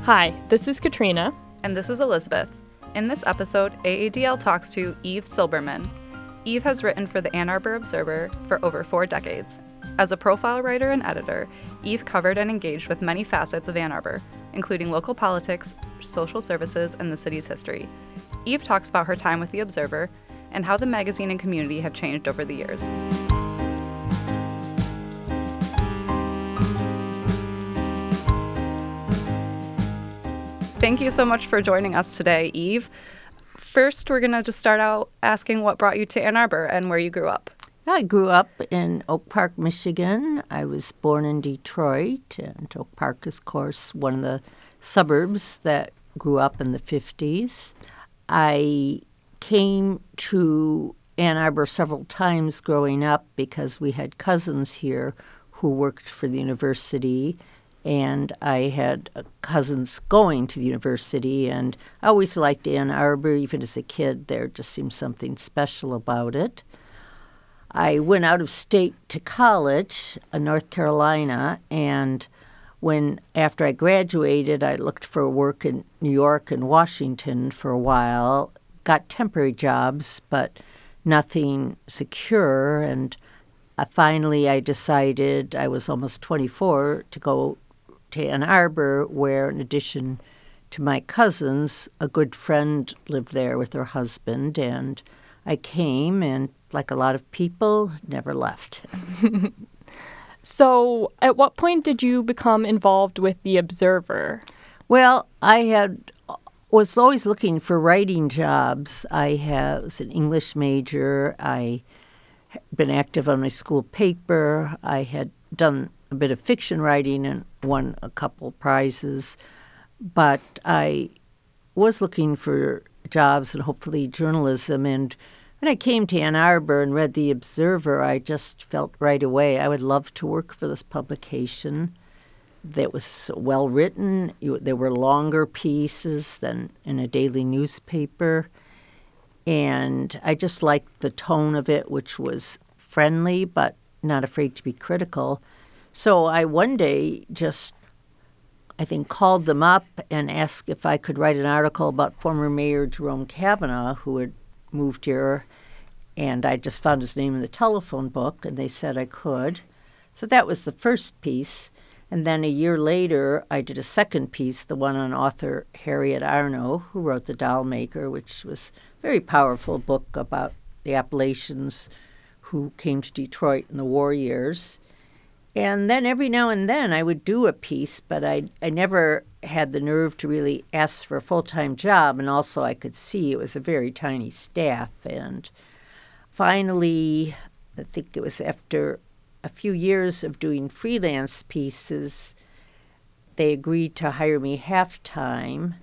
Hi, this is Katrina. And this is Elizabeth. In this episode, AADL talks to Eve Silberman. Eve has written for the Ann Arbor Observer for over 4 decades. As a profile writer and editor, Eve covered and engaged with many facets of Ann Arbor, including local politics, social services, and the city's history. Eve talks about her time with the Observer and how the magazine and community have changed over the years. Thank you so much for joining us today, Eve. First, we're going to just start out asking what brought you to Ann Arbor and where you grew up. I grew up in Oak Park, Michigan. I was born in Detroit, and Oak Park is, of course, one of the suburbs that grew up in the 50s. I came to Ann Arbor several times growing up because we had cousins here who worked for the university, and I had cousins going to the university, and I always liked Ann Arbor. Even as a kid, there just seemed something special about it. I went out of state to college in North Carolina, and after I graduated, I looked for work in New York and Washington for a while, got temporary jobs, but nothing secure, and finally I decided, I was almost 24, to go to Ann Arbor, where in addition to my cousins, a good friend lived there with her husband, and I came and, like a lot of people, never left. So, at what point did you become involved with the Observer? Well, I was always looking for writing jobs. I was an English major. I had been active on my school paper. I had done a bit of fiction writing and won a couple prizes. But I was looking for jobs and hopefully journalism. And when I came to Ann Arbor and read the Observer, I just felt right away I would love to work for this publication. That was well written. There were longer pieces than in a daily newspaper. And I just liked the tone of it, which was friendly but not afraid to be critical. So I one day just, I think, called them up and asked if I could write an article about former Mayor Jerome Kavanaugh, who had moved here, and I just found his name in the telephone book, and they said I could. So that was the first piece. And then a year later, I did a second piece, the one on author Harriet Arno, who wrote The Doll Maker, which was a very powerful book about the Appalachians who came to Detroit in the war years. And then every now and then I would do a piece, but I never had the nerve to really ask for a full-time job, and also I could see it was a very tiny staff. And finally, I think it was after a few years of doing freelance pieces, they agreed to hire me half-time,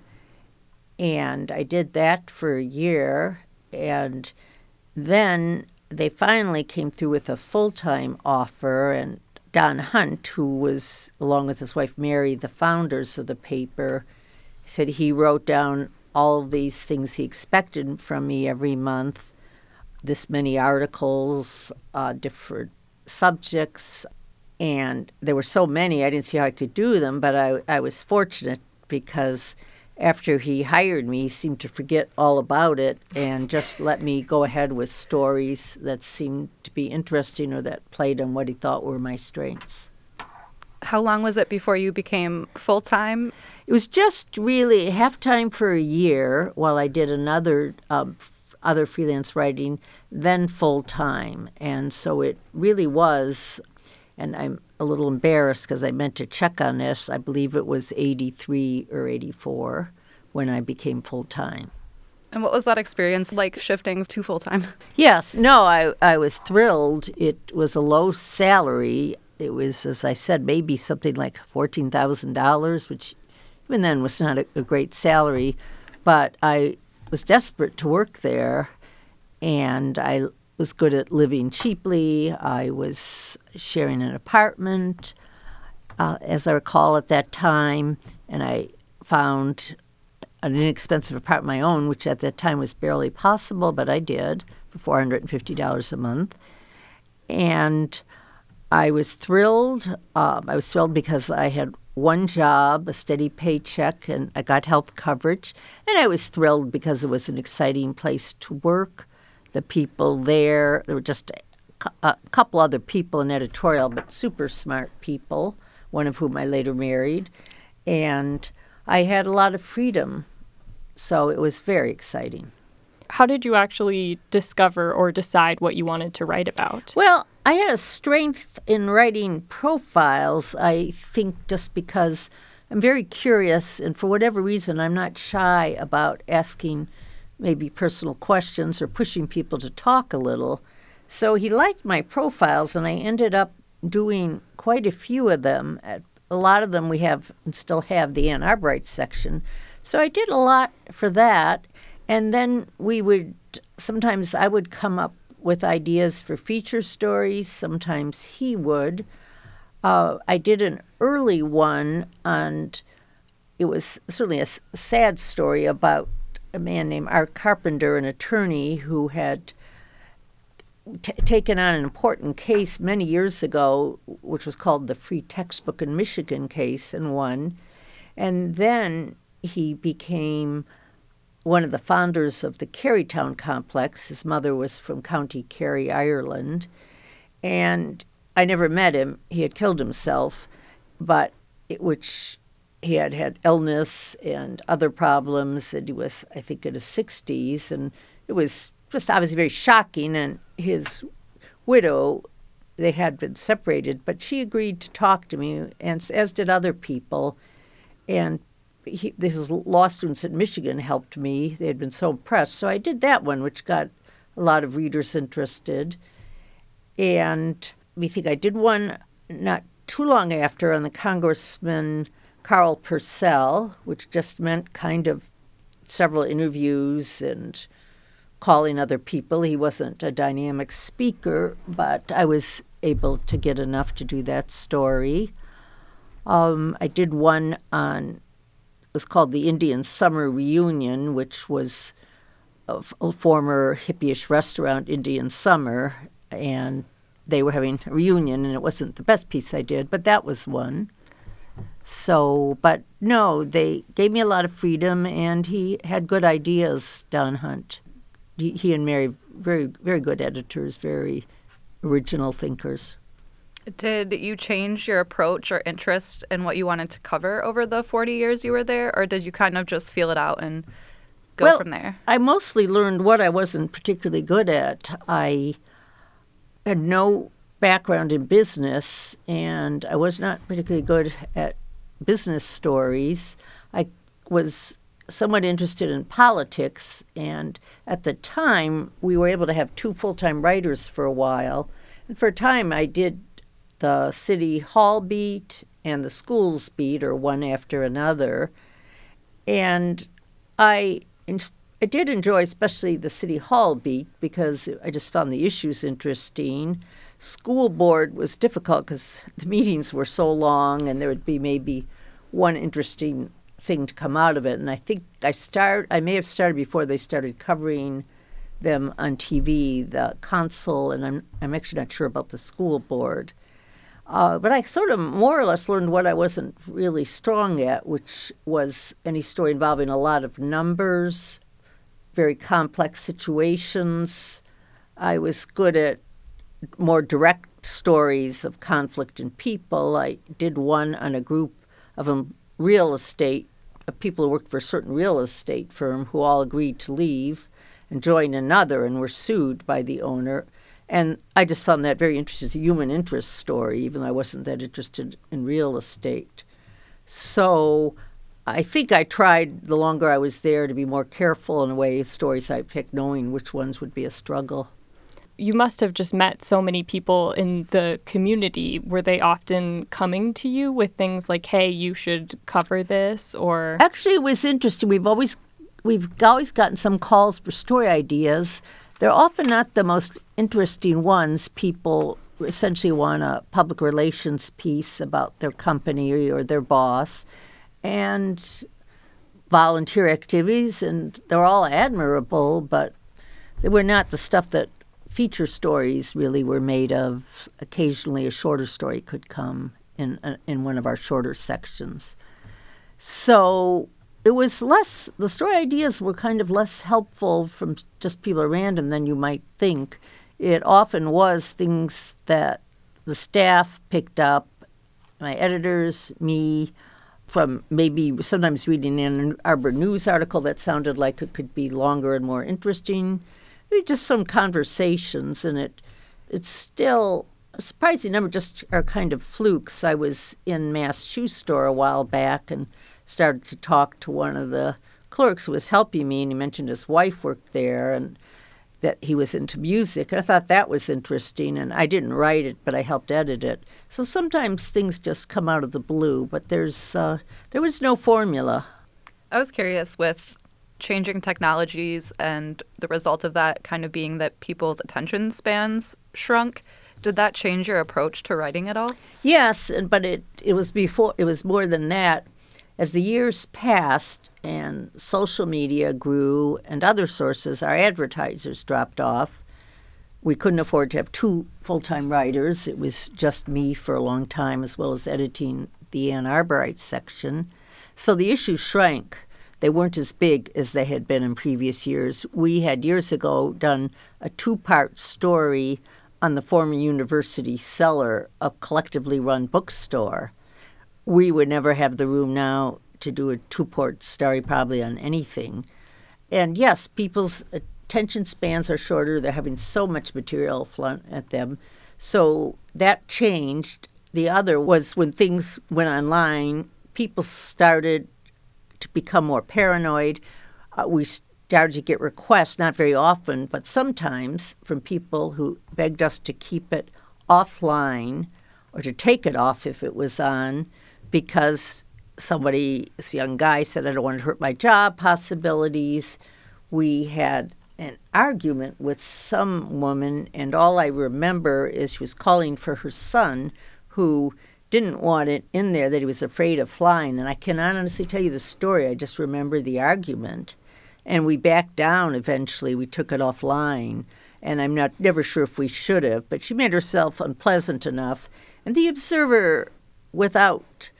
and I did that for a year, and then they finally came through with a full-time offer, and Don Hunt, who was, along with his wife Mary, the founders of the paper, said he wrote down all of these things he expected from me every month, this many articles, different subjects, and there were so many I didn't see how I could do them, but I was fortunate because after he hired me, he seemed to forget all about it and just let me go ahead with stories that seemed to be interesting or that played on what he thought were my strengths. How long was it before you became full-time? It was just really half-time for a year while I did another other freelance writing, then full-time. And so it really was, and I'm a little embarrassed because I meant to check on this. I believe it was 83 or 84 when I became full-time. And what was that experience like, shifting to full-time? Yes. No, I was thrilled. It was a low salary. It was, as I said, maybe something like $14,000, which even then was not a great salary. But I was desperate to work there, and I was good at living cheaply. I was sharing an apartment, as I recall at that time, and I found an inexpensive apartment of my own, which at that time was barely possible, but I did, for $450 a month. And I was thrilled. I was thrilled because I had one job, a steady paycheck, and I got health coverage. And I was thrilled because it was an exciting place to work. The people there were just a couple other people in editorial, but super smart people, one of whom I later married. And I had a lot of freedom, so it was very exciting. How did you actually discover or decide what you wanted to write about? Well, I had a strength in writing profiles, I think just because I'm very curious, and for whatever reason, I'm not shy about asking maybe personal questions or pushing people to talk a little. So he liked my profiles, and I ended up doing quite a few of them. A lot of them we have and still have the Ann Arborites section. So I did a lot for that. And then sometimes I would come up with ideas for feature stories. Sometimes he would. I did an early one, and it was certainly a sad story about a man named Art Carpenter, an attorney who had taken on an important case many years ago, which was called the Free Textbook in Michigan case, and won. And then he became one of the founders of the Carytown complex. His mother was from County Kerry, Ireland. And I never met him. He had killed himself, which he had had illness and other problems, and he was, I think, in his 60s. And it was just obviously very shocking. And his widow, they had been separated, but she agreed to talk to me, and as did other people. And these law students at Michigan helped me. They had been so impressed. So I did that one, which got a lot of readers interested. And I think I did one not too long after on the Congressman Carl Purcell, which just meant kind of several interviews and calling other people. He wasn't a dynamic speaker, but I was able to get enough to do that story. I did one it was called the Indian Summer Reunion, which was a former hippie-ish restaurant, Indian Summer, and they were having a reunion, and it wasn't the best piece I did, but that was one. So, but no, they gave me a lot of freedom, and he had good ideas, Don Hunt. He and Mary, very, very good editors, very original thinkers. Did you change your approach or interest in what you wanted to cover over the 40 years you were there, or did you kind of just feel it out and go from there? I mostly learned what I wasn't particularly good at. I had no background in business, and I was not particularly good at business stories. I was somewhat interested in politics, and at the time, we were able to have 2 full-time writers for a while. And for a time, I did the City Hall beat and the schools beat, or one after another. And I did enjoy especially the City Hall beat because I just found the issues interesting. School board was difficult because the meetings were so long and there would be maybe one interesting thing to come out of it. And I think I may have started before they started covering them on TV, the consul, and I'm actually not sure about the school board. But I sort of more or less learned what I wasn't really strong at, which was any story involving a lot of numbers, very complex situations. I was good at more direct stories of conflict in people. I did one on a group of real estate, of people who worked for a certain real estate firm who all agreed to leave and join another and were sued by the owner. And I just found that very interesting. It's a human interest story, even though I wasn't that interested in real estate. So I think I tried, the longer I was there, to be more careful in a way with stories I picked, knowing which ones would be a struggle. You must have just met so many people in the community. Were they often coming to you with things like, hey, you should cover this? Or actually, it was interesting. We've always gotten some calls for story ideas. They're often not the most interesting ones. People essentially want a public relations piece about their company or their boss, and volunteer activities, and they're all admirable, but they were not the stuff that feature stories really were made of. Occasionally a shorter story could come in one of our shorter sections. So it was less, the story ideas were kind of less helpful from just people at random than you might think. It often was things that the staff picked up, my editors, me, from maybe sometimes reading an Ann Arbor News article that sounded like it could be longer and more interesting. Just some conversations, and it's still a surprising number just are kind of flukes. I was in Mass Shoe Store a while back and started to talk to one of the clerks who was helping me, and he mentioned his wife worked there and that he was into music. I thought that was interesting, and I didn't write it, but I helped edit it. So sometimes things just come out of the blue, but there was no formula. I was curious with changing technologies and the result of that kind of being that people's attention spans shrunk. Did that change your approach to writing at all? Yes, but it was more than that. As the years passed and social media grew and other sources, our advertisers dropped off. We couldn't afford to have 2 full-time writers. It was just me for a long time, as well as editing the Ann Arborite section. So the issues shrank. They weren't as big as they had been in previous years. We had years ago done a 2-part story on the former university cellar, a collectively run bookstore. We would never have the room now to do a 2-part story probably on anything. And yes, people's attention spans are shorter. They're having so much material flung at them. So that changed. The other was when things went online, people started to become more paranoid. We started to get requests, not very often, but sometimes from people who begged us to keep it offline or to take it off if it was on, because this young guy said, I don't want to hurt my job possibilities. We had an argument with some woman, and all I remember is she was calling for her son, who didn't want it in there, that he was afraid of flying. And I cannot honestly tell you the story. I just remember the argument. And we backed down eventually. We took it offline. And I'm never sure if we should have, but she made herself unpleasant enough. And the Observer, without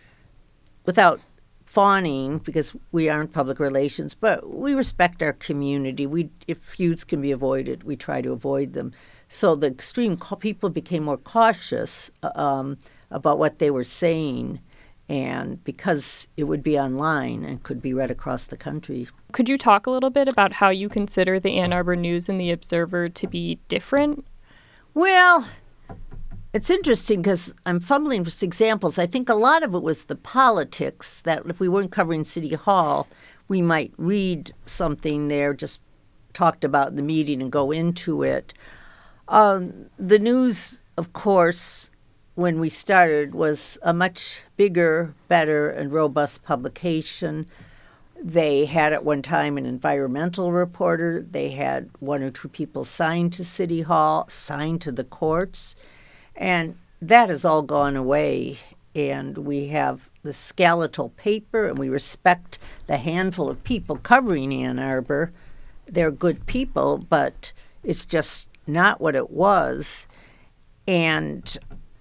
fawning, because we aren't public relations, but we respect our community. If feuds can be avoided, we try to avoid them. So the extreme people became more cautious about what they were saying, and because it would be online and could be read across the country. Could you talk a little bit about how you consider the Ann Arbor News and the Observer to be different? Well, it's interesting because I'm fumbling for examples. I think a lot of it was the politics, that if we weren't covering City Hall, we might read something there, just talked about in the meeting and go into it. The news, of course, when we started, was a much bigger, better, and robust publication. They had at one time an environmental reporter. They had 1 or 2 people signed to City Hall, signed to the courts. And that has all gone away. And we have the skeletal paper, and we respect the handful of people covering Ann Arbor. They're good people, but it's just not what it was. And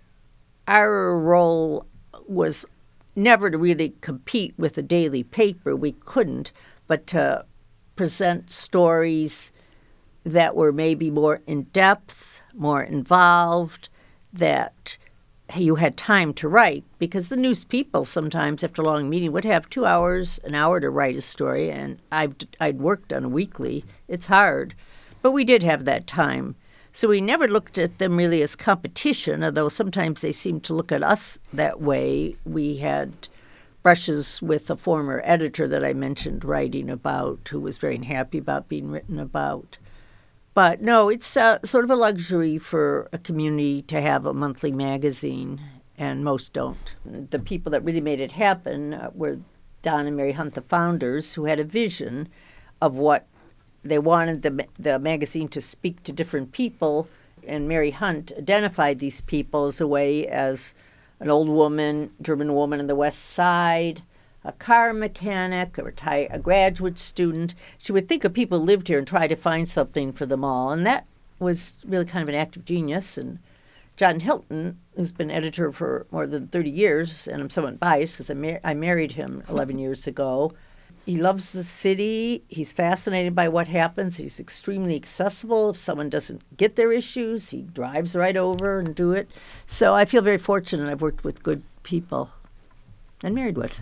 our role was never to really compete with the daily paper. We couldn't, but to present stories that were maybe more in-depth, more involved, that you had time to write, because the news people sometimes, after a long meeting, would have 2 hours, an hour to write a story, and I'd worked on a weekly. It's hard. But we did have that time. So we never looked at them really as competition, although sometimes they seemed to look at us that way. We had brushes with a former editor that I mentioned writing about, who was very unhappy about being written about. But no, it's sort of a luxury for a community to have a monthly magazine, and most don't. The people that really made it happen were Don and Mary Hunt, the founders, who had a vision of what they wanted the magazine to speak to different people, and Mary Hunt identified these people as a way as an old woman, German woman on the West Side, a car mechanic, a graduate student. She would think of people who lived here and try to find something for them all. And that was really kind of an act of genius. And John Hilton, who's been editor for more than 30 years, and I'm somewhat biased because I married him 11 years ago. He loves the city. He's fascinated by what happens. He's extremely accessible. If someone doesn't get their issues, he drives right over and do it. So I feel very fortunate. I've worked with good people and married one.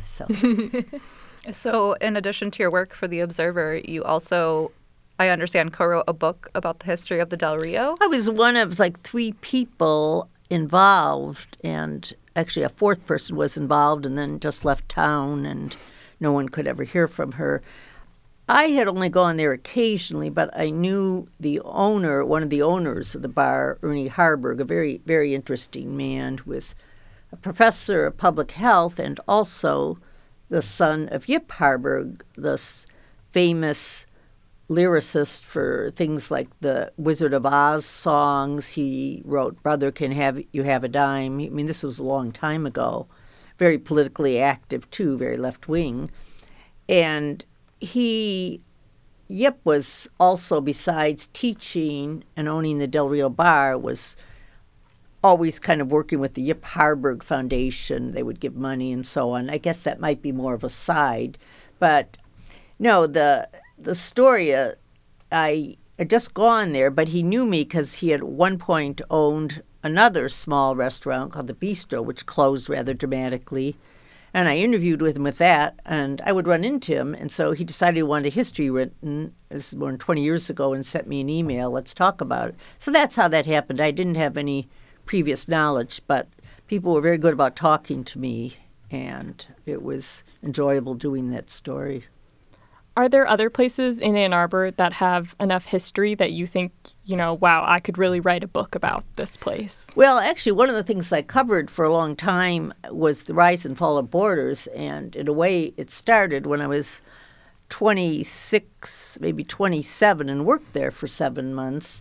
So in addition to your work for The Observer, you also, I understand, co-wrote a book about the history of the Del Rio. I was one of like 3 people involved, and actually a 4th person was involved and then just left town, and no one could ever hear from her. I had only gone there occasionally, but I knew the owner, one of the owners of the bar, Ernie Harburg, a very, very interesting man who was a professor of public health and also the son of Yip Harburg, this famous lyricist for things like the Wizard of Oz songs. He wrote "Brother, Can Have You Have a Dime." I mean, this was a long time ago. Very politically active, too, very left-wing. And Yip was also, besides teaching and owning the Del Rio Bar, was always kind of working with the Yip Harburg Foundation. They would give money and so on. I guess that might be more of a side. But no, the story, I had just gone there, but he knew me because he had at one point owned another small restaurant called The Bistro, which closed rather dramatically. And I interviewed with him with that, and I would run into him. And so he decided he wanted a history written, this was more than 20 years ago, and sent me an email, let's talk about it. So that's how that happened. I didn't have any previous knowledge, but people were very good about talking to me, and it was enjoyable doing that story. Are there other places in Ann Arbor that have enough history that you think, wow, I could really write a book about this place? Well, actually, one of the things I covered for a long time was the rise and fall of Borders, and in a way it started when I was 26, maybe 27, and worked there for 7 months.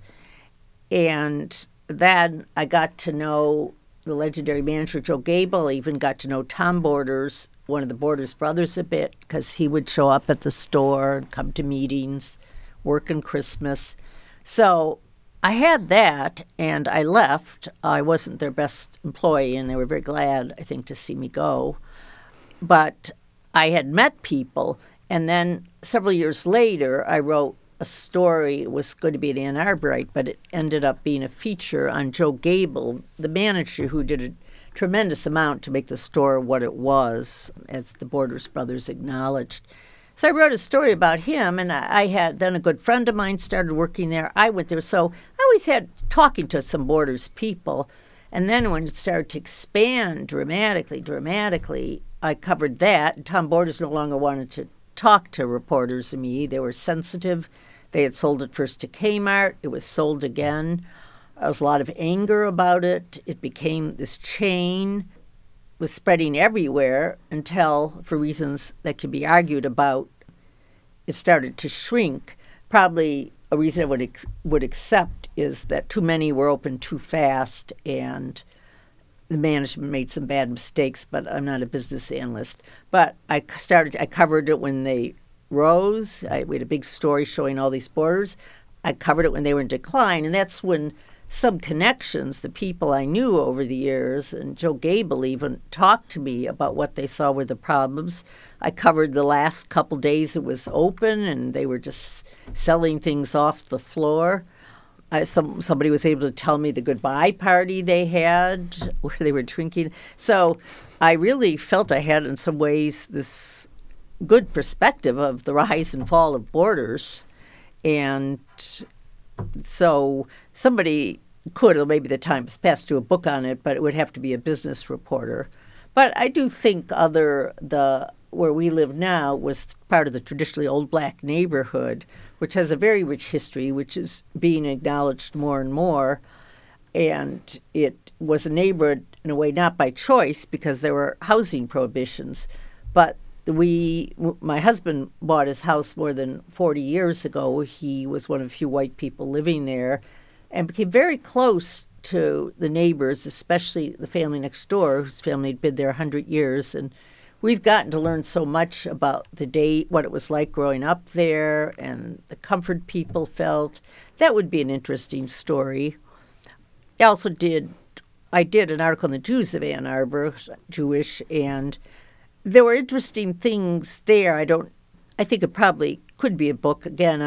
And then I got to know the legendary manager Joe Gable. I even got to know Tom Borders, one of the Borders brothers, a bit, because he would show up at the store and come to meetings, work on Christmas. So I had that, and I left. I wasn't their best employee, and they were very glad, I think, to see me go. But I had met people, and then several years later, I wrote a story. It was going to be an Ann Arborite, but it ended up being a feature on Joe Gable, the manager who did a tremendous amount to make the store what it was, as the Borders brothers acknowledged. So I wrote a story about him, and I had then a good friend of mine started working there. I went there, so I always had talking to some Borders people. And then when it started to expand dramatically, I covered that. Tom Borders no longer wanted to talk to reporters and me. They were sensitive. They had sold it first to Kmart. It was sold again. There was a lot of anger about it. It became this chain, was spreading everywhere until, for reasons that could be argued about, it started to shrink. Probably a reason I would accept is that too many were open too fast, and the management made some bad mistakes, but I'm not a business analyst. But I covered it when they rose. We had a big story showing all these Borders. I covered it when they were in decline, and that's when some connections, the people I knew over the years, and Joe Gable even talked to me about what they saw were the problems. I covered the last couple days it was open, and they were just selling things off the floor. Somebody was able to tell me the goodbye party they had, where they were drinking. So I really felt I had, in some ways, this good perspective of the rise and fall of Borders. And so somebody could, or maybe the time has passed, do a book on it, but it would have to be a business reporter. But I do think where we live now was part of the traditionally old black neighborhood, which has a very rich history, which is being acknowledged more and more. And it was a neighborhood, in a way, not by choice, because there were housing prohibitions. But my husband bought his house more than 40 years ago. He was one of a few white people living there and became very close to the neighbors, especially the family next door, whose family had been there 100 years. And we've gotten to learn so much about what it was like growing up there and the comfort people felt. That would be an interesting story. I also did I did an article on the Jews of Ann Arbor, Jewish, and there were interesting things there. I think it probably could be a book. Again,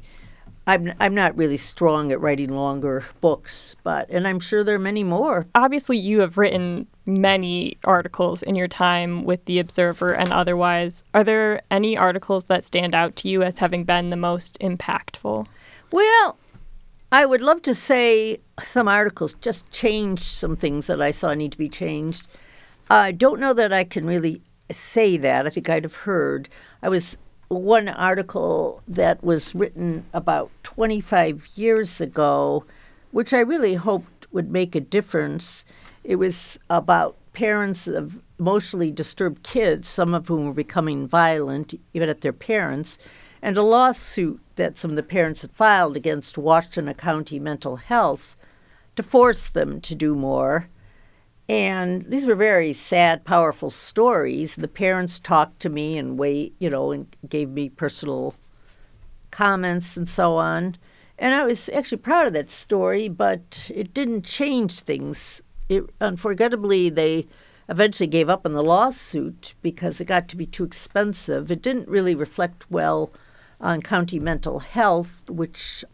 I'm not really strong at writing longer books, and I'm sure there are many more. Obviously, you have written many articles in your time with The Observer and otherwise. Are there any articles that stand out to you as having been the most impactful? Well, I would love to say some articles just changed some things that I saw need to be changed. I don't know that I can really say that. I think I'd have heard. One article that was written about 25 years ago, which I really hoped would make a difference. It was about parents of emotionally disturbed kids, some of whom were becoming violent, even at their parents, and a lawsuit that some of the parents had filed against Washington County Mental Health to force them to do more. And these were very sad, powerful stories. The parents talked to me and and gave me personal comments and so on. And I was actually proud of that story, but it didn't change things. Unforgettably, they eventually gave up on the lawsuit because it got to be too expensive. It didn't really reflect well on county mental health, which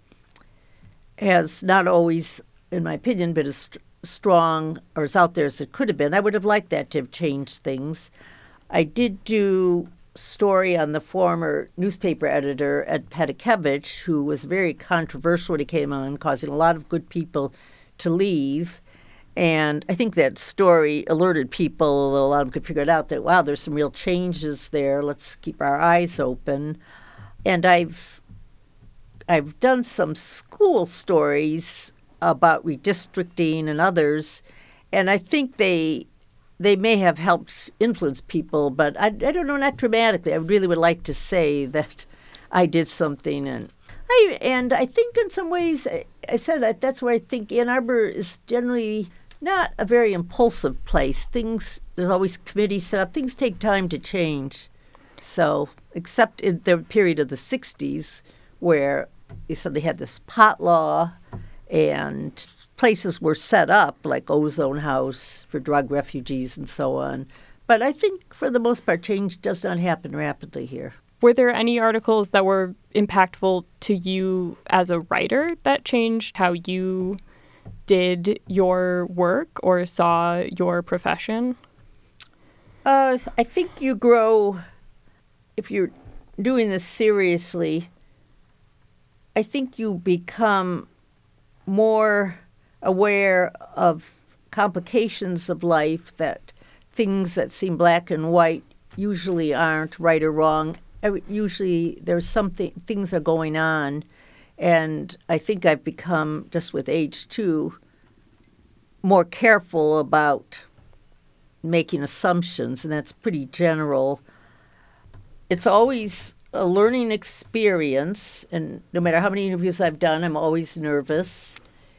has not always, in my opinion, been as strong or as out there as it could have been. I would have liked that to have changed things. I did do a story on the former newspaper editor, Ed Pedikevich, who was very controversial when he came on, causing a lot of good people to leave. And I think that story alerted people, although a lot of them could figure it out, that, wow, there's some real changes there. Let's keep our eyes open. And I've done some school stories about redistricting and others, and I think they may have helped influence people, but I don't know, not dramatically. I really would like to say that I did something, and I think in some ways I said that's where I think Ann Arbor is generally not a very impulsive place. There's always committees set up. Things take time to change. So, except in the period of the 60s where they suddenly had this pot law and places were set up like Ozone House for drug refugees and so on. But I think for the most part, change does not happen rapidly here. Were there any articles that were impactful to you as a writer that changed how you did your work or saw your profession? I think you grow, if you're doing this seriously, I think you become more aware of complications of life, that things that seem black and white usually aren't right or wrong. Usually there's things are going on. And I think I've become, just with age too, more careful about making assumptions, and that's pretty general. It's always a learning experience, and no matter how many interviews I've done, I'm always nervous.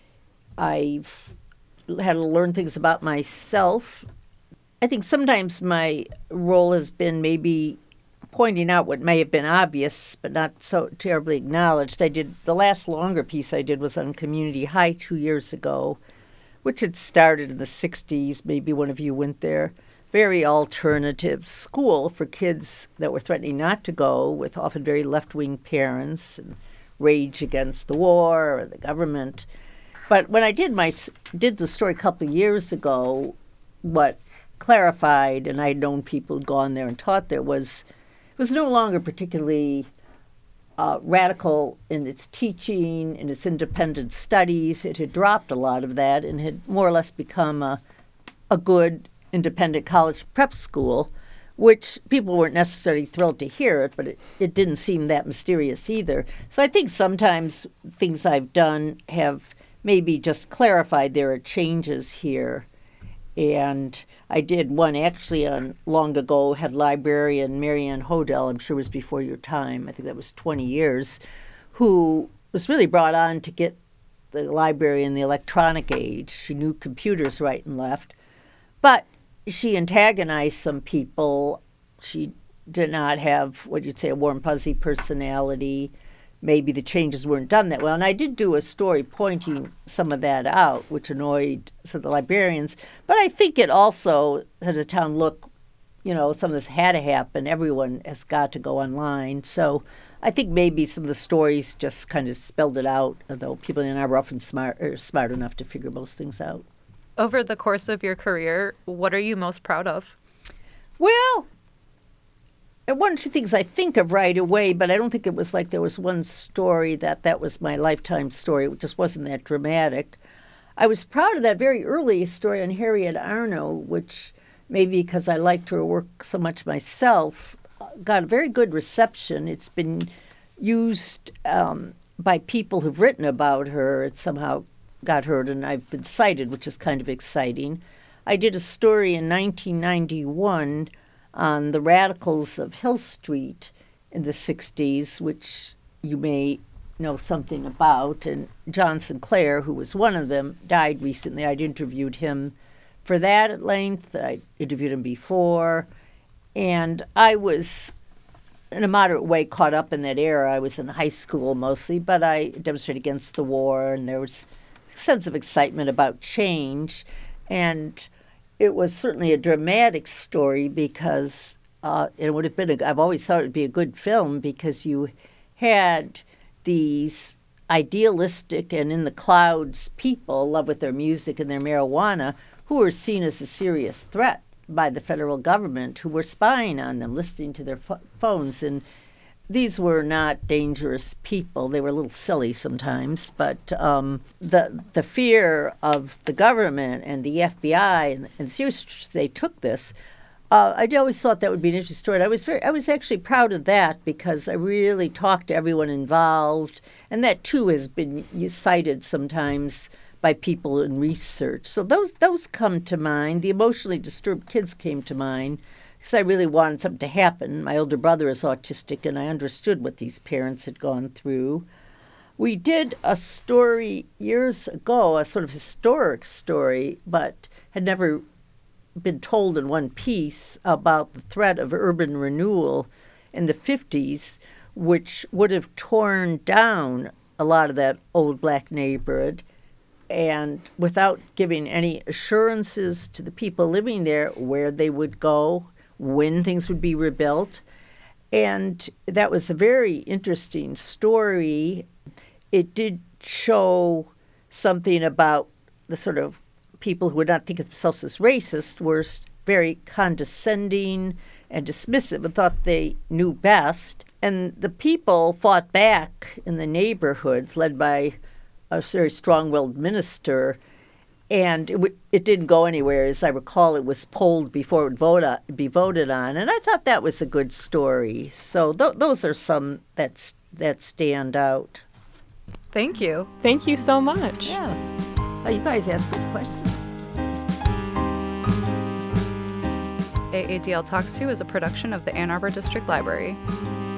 I've had to learn things about myself. I think sometimes my role has been maybe pointing out what may have been obvious but not so terribly acknowledged. The last longer piece I did was on Community High 2 years ago, which had started in the 60s. Maybe one of you went there. Very alternative school for kids that were threatening not to go, with often very left-wing parents and rage against the war or the government. But when I did the story a couple of years ago, what clarified, and I'd known people who'd gone there and taught there, it was no longer particularly radical in its teaching, in its independent studies. It had dropped a lot of that and had more or less become a good independent college prep school, which people weren't necessarily thrilled to hear it, but it didn't seem that mysterious either. So I think sometimes things I've done have maybe just clarified there are changes here. And I did one actually long ago, had librarian Marianne Hodel, I'm sure it was before your time, I think that was 20 years, who was really brought on to get the library in the electronic age. She knew computers right and left. But she antagonized some people. She did not have what you'd say a warm, fuzzy personality. maybe the changes weren't done that well. And I did do a story pointing some of that out, which annoyed some of the librarians. But I think it also said to the town, look, some of this had to happen. Everyone has got to go online. So I think maybe some of the stories just kind of spelled it out, although people in Ann Arbor are often smart enough to figure most things out. Over the course of your career, what are you most proud of? Well, one or two things I think of right away, but I don't think it was like there was one story that was my lifetime story. It just wasn't that dramatic. I was proud of that very early story on Harriet Arno, which maybe because I liked her work so much myself, got a very good reception. It's been used by people who've written about her. It somehow got heard, and I've been cited, which is kind of exciting. I did a story in 1991 on the radicals of Hill Street in the 60s, which you may know something about. And John Sinclair, who was one of them, died recently. I'd interviewed him for that at length. I interviewed him before. And I was, in a moderate way, caught up in that era. I was in high school mostly, but I demonstrated against the war, and there was a sense of excitement about change. And it was certainly a dramatic story because it would have been, I've always thought it would be a good film because you had these idealistic and in the clouds people, love with their music and their marijuana, who were seen as a serious threat by the federal government, who were spying on them, listening to their phones. And these were not dangerous people. They were a little silly sometimes, but the fear of the government and the FBI and the seriousness they took this, I always thought that would be an interesting story. I was actually proud of that because I really talked to everyone involved, and that too has been cited sometimes by people in research. So those come to mind. The emotionally disturbed kids came to mind, because I really wanted something to happen. My older brother is autistic, and I understood what these parents had gone through. We did a story years ago, a sort of historic story, but had never been told in one piece, about the threat of urban renewal in the 50s, which would have torn down a lot of that old black neighborhood, and without giving any assurances to the people living there where they would go, when things would be rebuilt. And that was a very interesting story. It did show something about the sort of people who would not think of themselves as racist were very condescending and dismissive and thought they knew best. And the people fought back in the neighborhoods, led by a very strong-willed minister, and it didn't go anywhere. As I recall, it was polled before it would be voted on, and I thought that was a good story. So those are some that stand out. Thank you. Thank you so much. Yes. Oh, you guys ask good questions. AADL Talks To is a production of the Ann Arbor District Library.